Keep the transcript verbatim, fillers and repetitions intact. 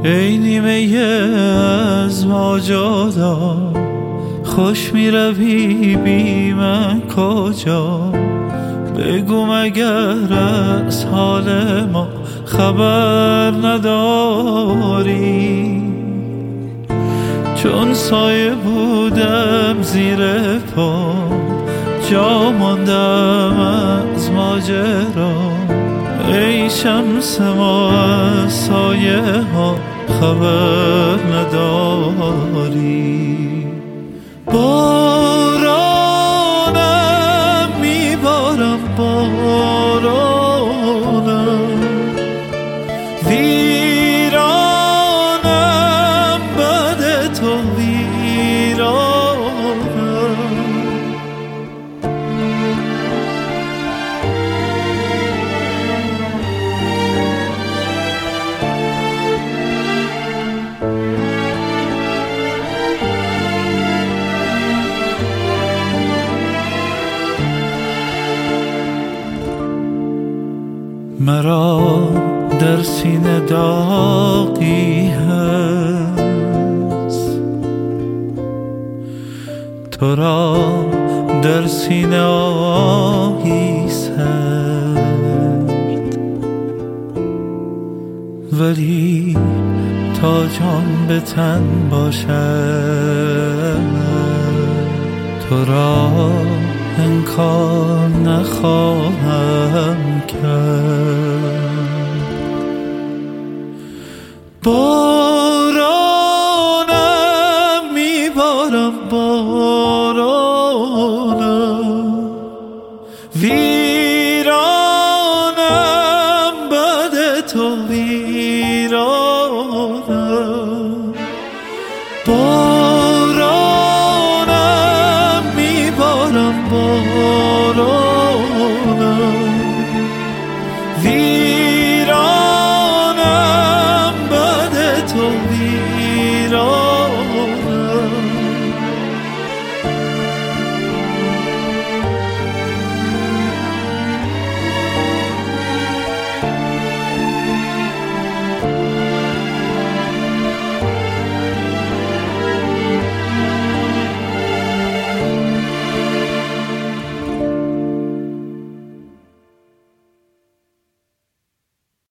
ای نیمه از ما جدا، خوش می روی بی من کجا؟ بگو مگر از حال ما خبر نداری؟ چون سایه بودم زیر پا، جا ماندم از ماجرا. ای شمس ما از سایه ها خبر نداری؟ بارانم میبارم، بارانم ویرانم، بعد تو ویرانم. مرا در سینه داغی هست، تو را در سینه آهی سرد، ولی تا جان به تن باشد تو را انکار نخواهم کرد.